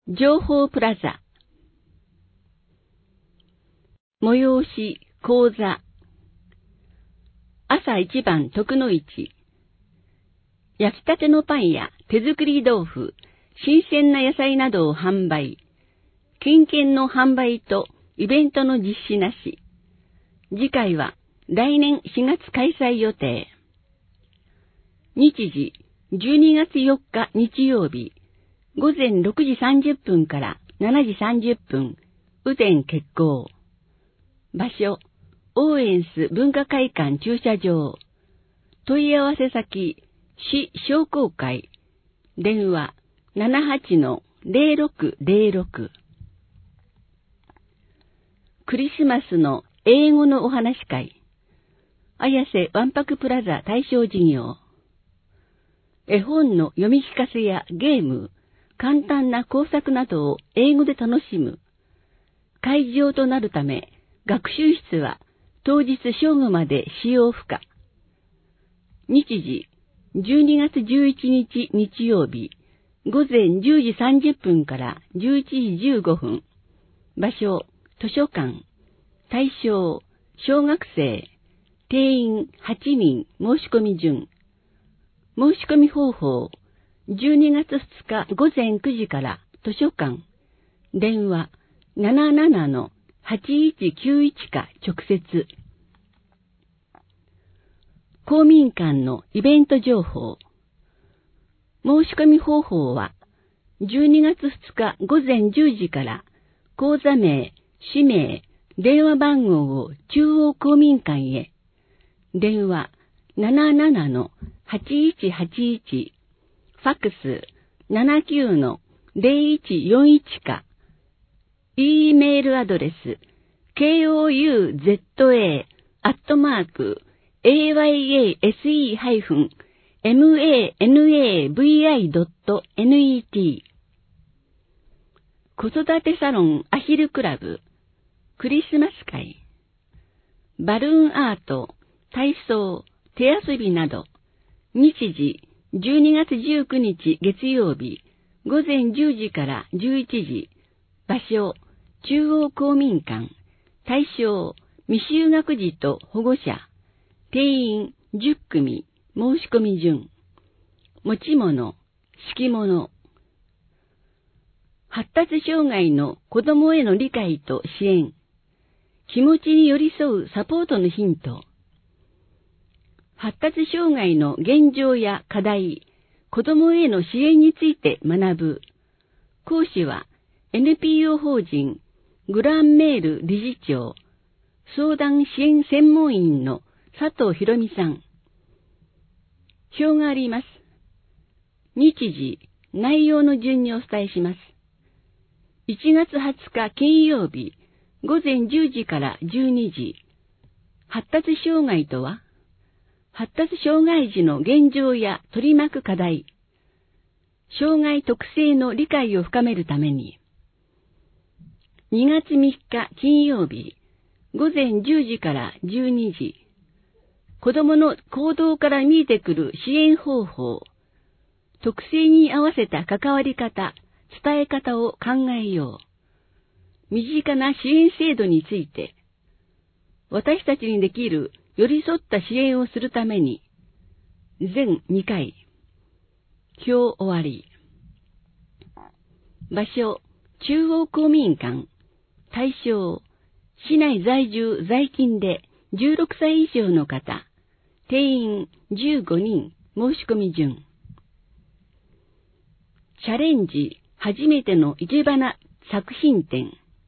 情報プラザ催し講座朝一番徳の市焼きたてのパンや手作り豆腐、新鮮な野菜などを販売。金券の販売とイベントの実施なし。次回は来年4月開催予定。日時12月4日日曜日、午前6時30分から7時30分、雨天決行。場所、オーエンス文化会館駐車場。問い合わせ先、市商工会。電話、78-0606。クリスマスの英語のお話会。綾瀬わんぱくプラザ対象事業。絵本の読み聞かせやゲーム、簡単な工作などを英語で楽しむ。会場となるため、学習室は当日正午まで使用不可。日時、12月11日日曜日、午前10時30分から11時15分。場所、図書館。対象、小学生。定員8人申し込み順。申し込み方法、12月2日午前9時から図書館。電話、77-8191か直接。公民館のイベント情報。申し込み方法は、12月2日午前10時から講座名、氏名、電話番号を中央公民館へ。電話、77-8181。ファックス、79-0141か。E メールアドレス、kouza-ase-manavi.net。子育てサロンアヒルクラブ、クリスマス会。バルーンアート、体操、手遊びなど。日時、12月19日月曜日、午前10時から11時。場所、中央公民館。対象、未就学児と保護者。定員10組。申し込み順。持ち物、敷物。発達障害の子どもへの理解と支援。気持ちに寄り添うサポートのヒント。発達障害の現状や課題、子どもへの支援について学ぶ。講師は NPO 法人グランメール理事長、相談支援専門員の佐藤博美さん。表があります。日時、内容の順にお伝えします。1月20日金曜日、午前10時から12時。発達障害とは、発達障害児の現状や取り巻く課題、障害特性の理解を深めるために、2月3日金曜日、午前10時から12時、子どもの行動から見えてくる支援方法、特性に合わせた関わり方、伝え方を考えよう。身近な支援制度について、私たちにできる寄り添った支援をするために、全2回。表終わり。場所、中央公民館。対象、市内在住在勤で16歳以上の方。定員15人。申し込み順。チャレンジ、初めての生け花作品展。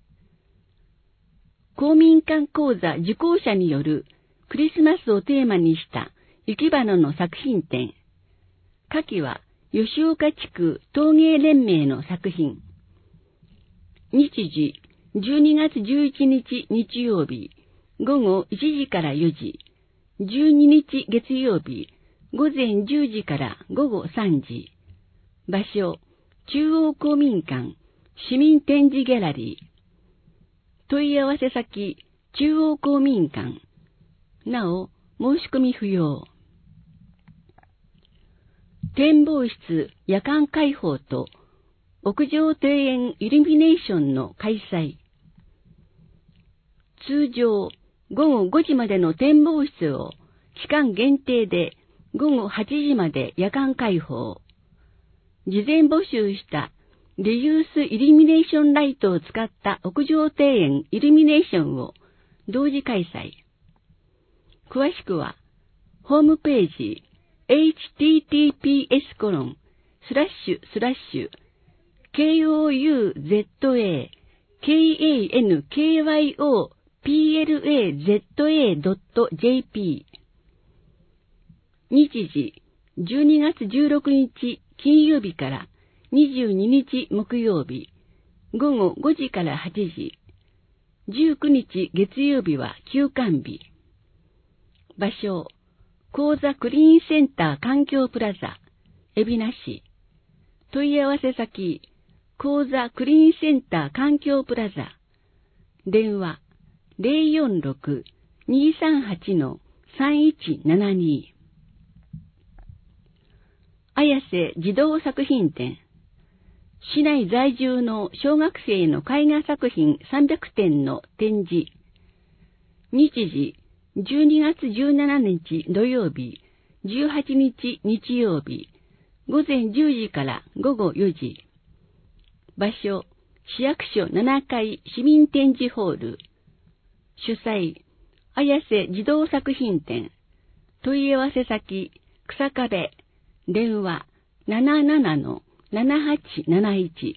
公民館講座受講者によるクリスマスをテーマにした生け花の作品展。下記は吉岡地区陶芸連盟の作品。日時、12月11日日曜日、午後1時から4時。12日月曜日、午前10時から午後3時。場所、中央公民館、市民展示ギャラリー。問い合わせ先、中央公民館。なお、申し込み不要。展望室夜間開放と屋上庭園イルミネーションの開催。通常、午後5時までの展望室を期間限定で午後8時まで夜間開放。事前募集したリユースイルミネーションライトを使った屋上庭園イルミネーションを同時開催。詳しくは、ホームページ https://kouza-kankyopla.jp 日時12月16日金曜日から22日木曜日午後5時から8時、19日月曜日は休館日。場所、高座クリーンセンター環境プラザ、海老名市。問い合わせ先、高座クリーンセンター環境プラザ。電話、046-238-3172。綾瀬児童作品展。市内在住の小学生の絵画作品300点の展示。日時、12月17日土曜日、18日日曜日、午前10時から午後4時。場所、市役所7階市民展示ホール。主催、綾瀬児童作品展。問い合わせ先、草壁。電話、77-7871。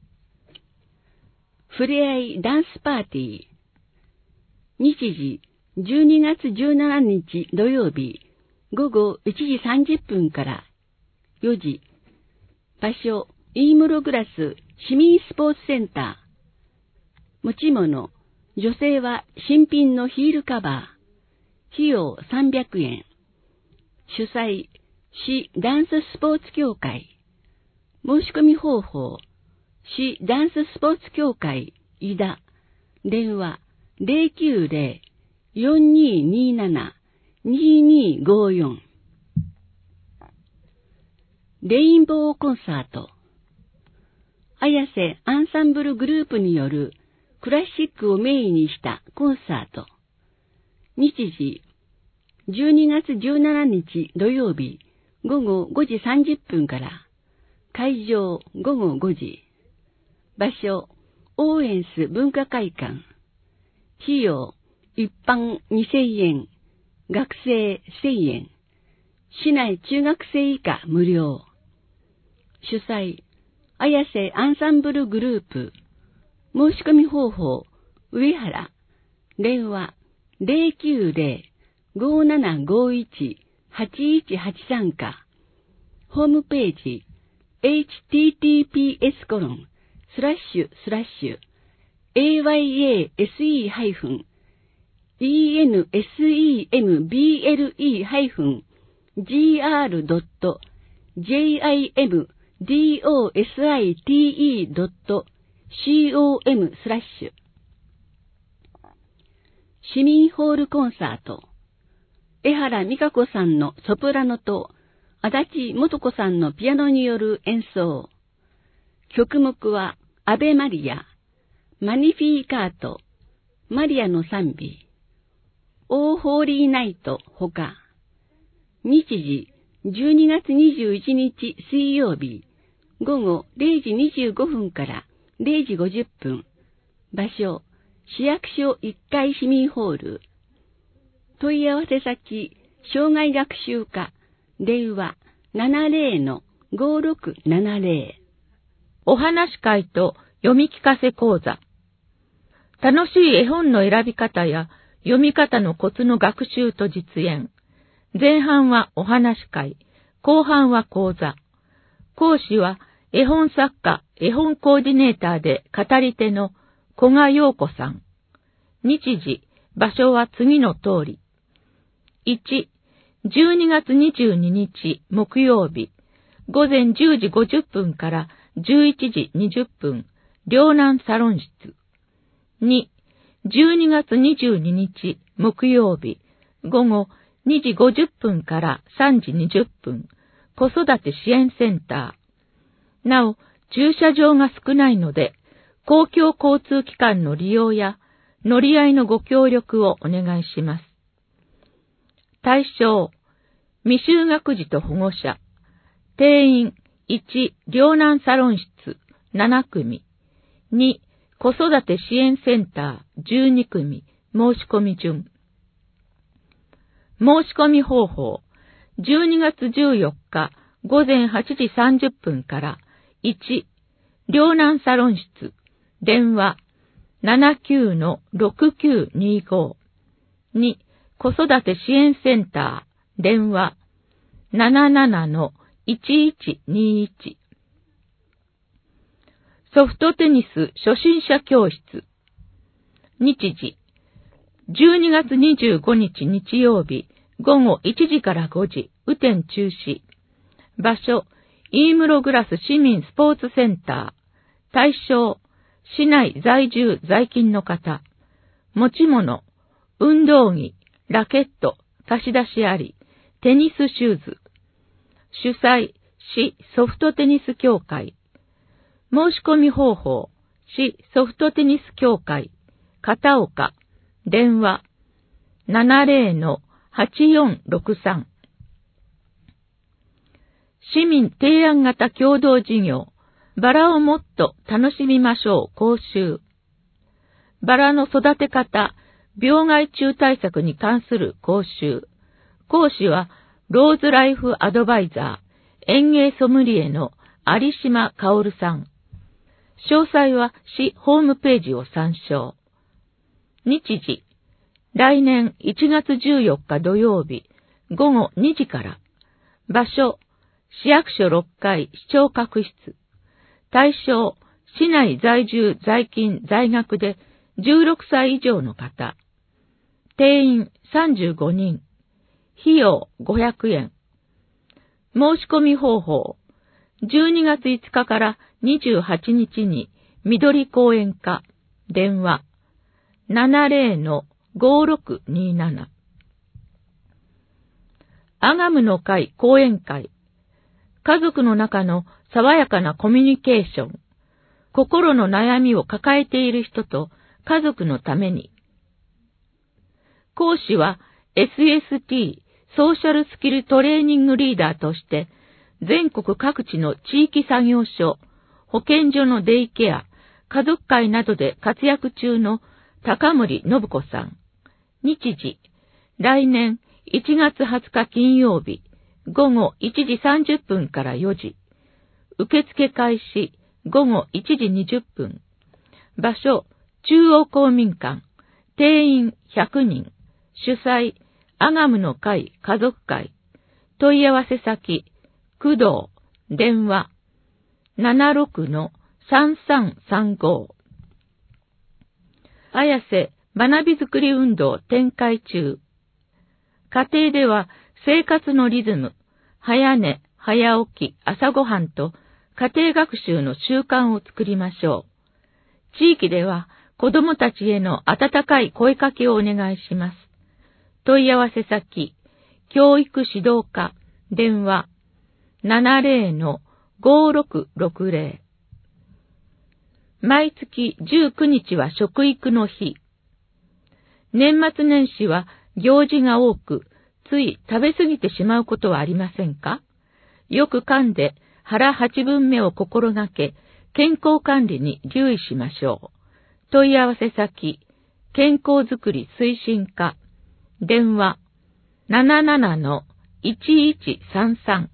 ふれあいダンスパーティー。日時、12月17日土曜日、午後1時30分から4時。場所、飯室グラス市民スポーツセンター。持ち物、女性は新品のヒールカバー。費用300円。主催、市ダンススポーツ協会。申し込み方法、市ダンススポーツ協会、井田。電話、090-4227-2254。レインボーコンサート。綾瀬アンサンブルグループによるクラシックをメインにしたコンサート。日時、12月17日土曜日午後5時30分から。会場午後5時。場所、オーエンス文化会館。費用、一般2000円、学生1000円。市内中学生以下無料。主催、綾瀬アンサンブルグループ。申し込み方法、上原。電話、090-5751-8183か。ホームページ、https://ayase-gr.jimdosite.com/市民ホールコンサート。江原美香子さんのソプラノと足立素子さんのピアノによる演奏。曲目はアベマリア、マニフィーカート、マリアの賛美、オーホーリーナイトほか。日時、12月21日水曜日、午後0時25分から0時50分。場所、市役所1階市民ホール。問い合わせ先、障害学習課。電話 70-5670。 お話会と読み聞かせ講座。楽しい絵本の選び方や読み方のコツの学習と実演。前半はお話会、後半は講座。講師は絵本作家、絵本コーディネーターで語り手の古賀陽子さん。日時、場所は次の通り。1、12月22日木曜日、午前10時50分から11時20分、両南サロン室。2、12月22日木曜日、午後2時50分から3時20分、子育て支援センター。なお、 駐車場が少ないので、公共交通機関の利用や乗り合いのご協力をお願いします。対象、未就学児と保護者、定員1、両難サロン室7組、2、子育て支援センター12組、申し込み順。申し込み方法、12月14日午前8時30分から、1、両難サロン室、電話 79-6925、2、子育て支援センター、電話 77-1121。ソフトテニス初心者教室。日時、12月25日日曜日、午後1時から5時、雨天中止。場所、飯室グラス市民スポーツセンター。対象、市内在住在勤の方。持ち物、運動着、ラケット、貸し出しあり、テニスシューズ。主催、市ソフトテニス協会。申し込み方法、市ソフトテニス協会、片岡、電話、70-8463。市民提案型共同事業、バラをもっと楽しみましょう講習。バラの育て方、病害虫対策に関する講習。講師は、ローズライフアドバイザー、園芸ソムリエの有島薫さん。詳細は市ホームページを参照。日時、来年1月14日土曜日、午後2時から。場所、市役所6階市長閣室。対象、市内在住在勤在学で16歳以上の方。定員35人。費用500円。申し込み方法。12月5日から28日に緑公園課。電話。70-5627。アガムの会講演会。家族の中の爽やかなコミュニケーション。心の悩みを抱えている人と家族のために。講師は SST ソーシャルスキルトレーニングリーダーとして全国各地の地域作業所、保健所のデイケア、家族会などで活躍中の高森信子さん。日時、来年1月20日金曜日、午後1時30分から4時。受付開始、午後1時20分。場所、中央公民館。定員100人。主催、アガムの会家族会。問い合わせ先、工藤。電話、76-3335。綾瀬学びづくり運動展開中。家庭では生活のリズム、早寝、早起き、朝ごはんと家庭学習の習慣を作りましょう。地域では子どもたちへの温かい声かけをお願いします。問い合わせ先、教育指導課、電話、70-5660。毎月19日は食育の日。年末年始は行事が多く、つい食べ過ぎてしまうことはありませんか？よく噛んで腹8分目を心がけ、健康管理に留意しましょう。問い合わせ先、健康づくり推進課、電話、77-1133。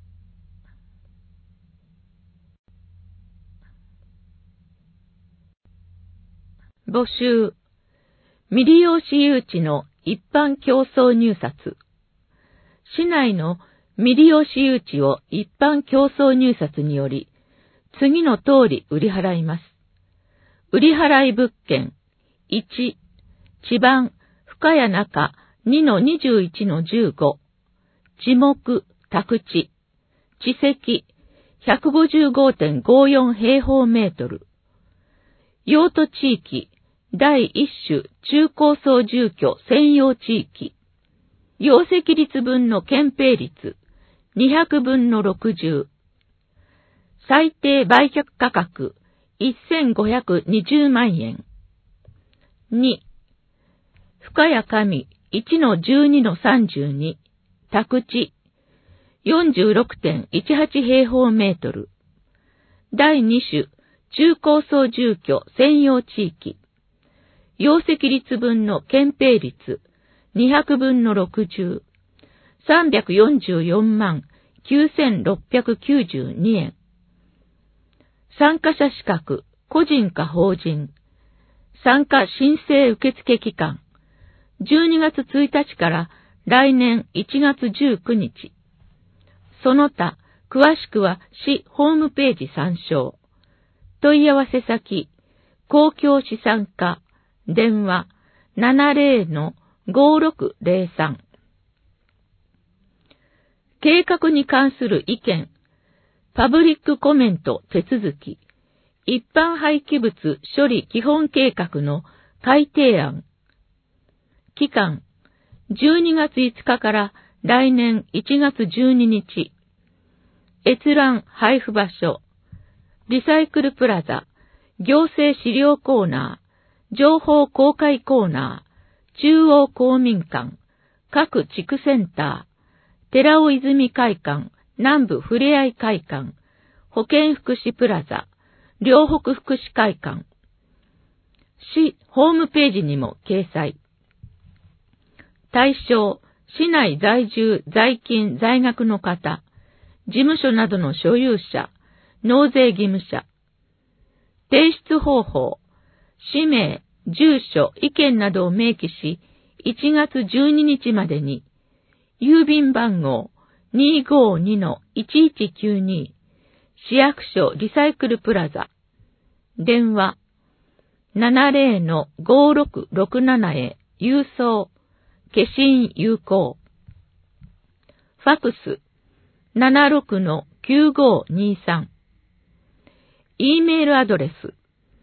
募集。未利用私有地の一般競争入札。市内の未利用私有地を一般競争入札により、次の通り売り払います。売り払い物件。1、地盤、深谷中 2-21-15。地目、宅地。地積、155.54 平方メートル。用途地域、第一種中高層住居専用地域。容積率分の建蔽率200分の60。 最低売却価格1520万円。2、深谷上 1-12-32、宅地 46.18 平方メートル。第2種、中高層住居専用地域。容積率分の憲兵率200分の60。344万9692円。参加者資格、個人か法人。参加申請受付期間、12月1日から来年1月19日。その他、詳しくは市ホームページ参照。問い合わせ先、公共資産課、電話 70-5603。計画に関する意見、パブリックコメント手続き、一般廃棄物処理基本計画の改定案。期間、12月5日から来年1月12日。閲覧配布場所、リサイクルプラザ、行政資料コーナー、情報公開コーナー、中央公民館、各地区センター、寺尾泉会館、南部ふれあい会館、保健福祉プラザ、両北福祉会館。市ホームページにも掲載。対象、市内在住、在勤、在学の方、事務所などの所有者、納税義務者。提出方法、氏名、住所、意見などを明記し、1月12日までに、郵便番号 252-1192 市役所リサイクルプラザ電話 70-5667 へ郵送消印有効ファクス 76-9523 E メールアドレス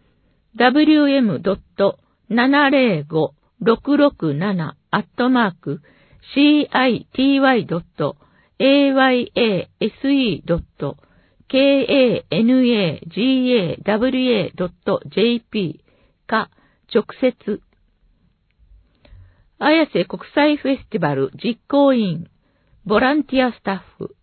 www.667-city.ayase.kanaga.jp か直接。綾瀬国際フェスティバル実行委員、ボランティアスタッフ。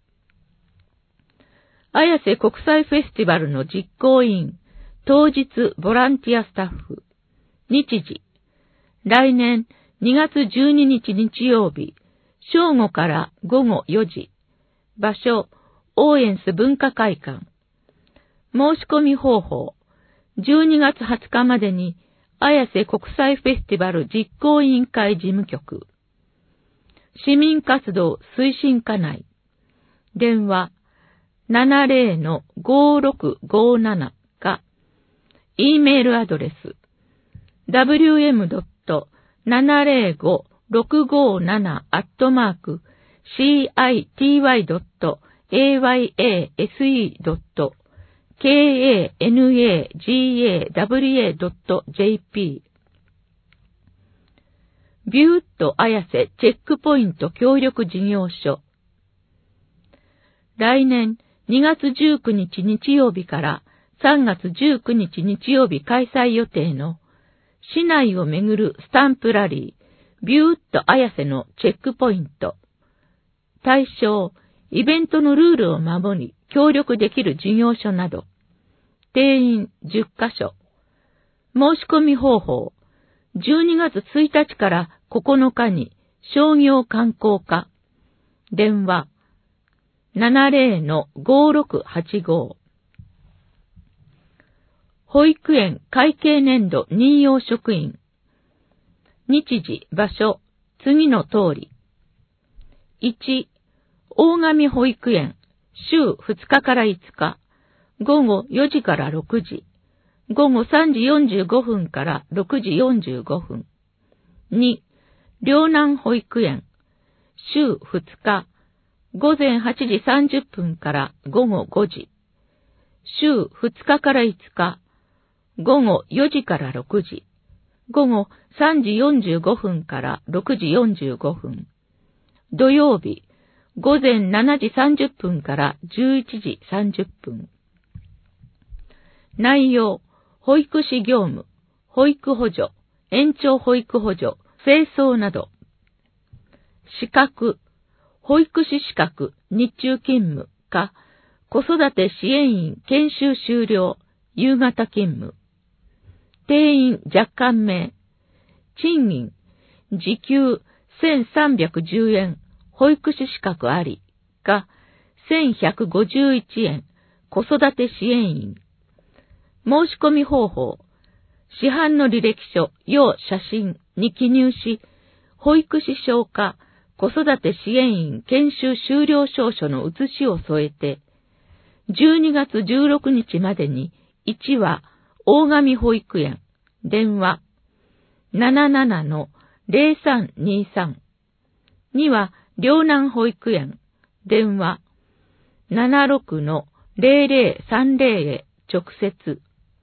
綾瀬国際フェスティバルの実行委員、当日ボランティアスタッフ。日時、来年2月12日日曜日、正午から午後4時。場所、オーエンス文化会館。申し込み方法、12月20日までに、綾瀬国際フェスティバル実行委員会事務局。市民活動推進課内。電話、70-5657 か、E メールアドレス、www.705-657-city.ayasa.kanaga.jp ビューッと綾瀬チェックポイント協力事業所。来年2月19日日曜日から3月19日日曜日開催予定の市内をめぐるスタンプラリー、ビューッと綾瀬のチェックポイント。対象、イベントのルールを守り、協力できる事業所など。定員10カ所。申し込み方法、12月1日から9日に商業観光課。電話、70-5685。保育園会計年度任用職員。日時、場所、次の通り。1、大上保育園、週2日から5日、午後4時から6時、午後3時45分から6時45分。2、両南保育園、週2日、午前8時30分から午後5時、週2日から5日、午後4時から6時、午後3時45分から6時45分。土曜日、午前7時30分から11時30分。 内容、保育士業務、保育補助、延長保育補助、清掃など。資格、保育士資格、日中勤務か、子育て支援員研修終了、夕方勤務。定員若干名。賃金、時給1310円、保育士資格ありか、1151円、子育て支援員。申し込み方法、市販の履歴書、要写真に記入し、保育士証か子育て支援員研修終了証書の写しを添えて、12月16日までに1は大上保育園、電話 77-0323、2は両南保育園、電話 76-0030 へ直接。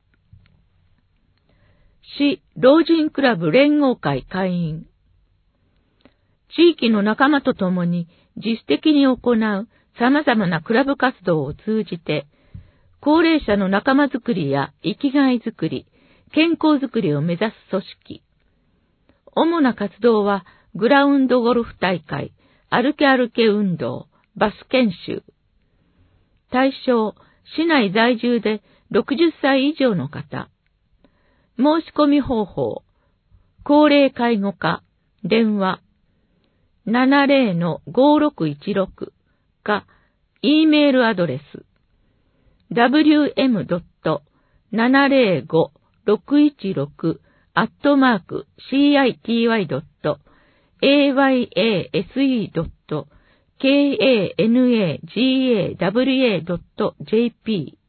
市老人クラブ連合会会員。地域の仲間と共に自主的に行う様々なクラブ活動を通じて、高齢者の仲間づくりや生きがいづくり、健康づくりを目指す組織。主な活動は、グラウンドゴルフ大会、歩け歩け運動、バス研修。対象、市内在住で60歳以上の方。申し込み方法、高齢介護課、電話 70-5616 か、E メールアドレス wm.705-616@city.ayase.kanagawa.jp